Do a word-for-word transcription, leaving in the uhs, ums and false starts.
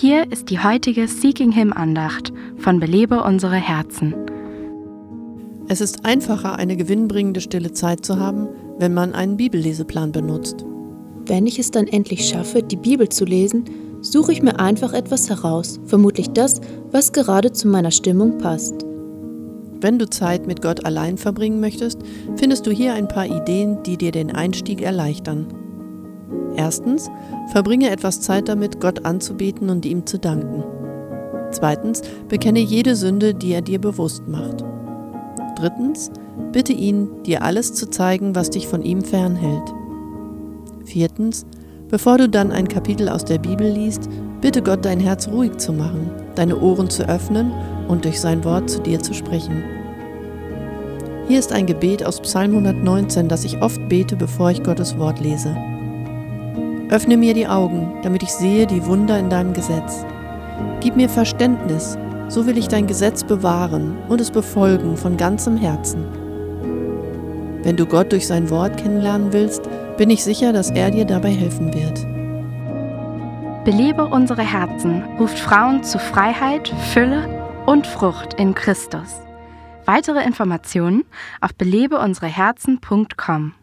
Hier ist die heutige Seeking Him Andacht von Belebe unsere Herzen. Es ist einfacher, eine gewinnbringende stille Zeit zu haben, wenn man einen Bibelleseplan benutzt. Wenn ich es dann endlich schaffe, die Bibel zu lesen, suche ich mir einfach etwas heraus, vermutlich das, was gerade zu meiner Stimmung passt. Wenn du Zeit mit Gott allein verbringen möchtest, findest du hier ein paar Ideen, die dir den Einstieg erleichtern. Erstens, verbringe etwas Zeit damit, Gott anzubeten und ihm zu danken. Zweitens, bekenne jede Sünde, die er dir bewusst macht. Drittens, bitte ihn, dir alles zu zeigen, was dich von ihm fernhält. Viertens, bevor du dann ein Kapitel aus der Bibel liest, bitte Gott, dein Herz ruhig zu machen, deine Ohren zu öffnen und durch sein Wort zu dir zu sprechen. Hier ist ein Gebet aus Psalm hundertneunzehn, das ich oft bete, bevor ich Gottes Wort lese. Öffne mir die Augen, damit ich sehe die Wunder in deinem Gesetz. Gib mir Verständnis, so will ich dein Gesetz bewahren und es befolgen von ganzem Herzen. Wenn du Gott durch sein Wort kennenlernen willst, bin ich sicher, dass er dir dabei helfen wird. Belebe unsere Herzen ruft Frauen zu Freiheit, Fülle und Frucht in Christus. Weitere Informationen auf belebe unsere herzen punkt com.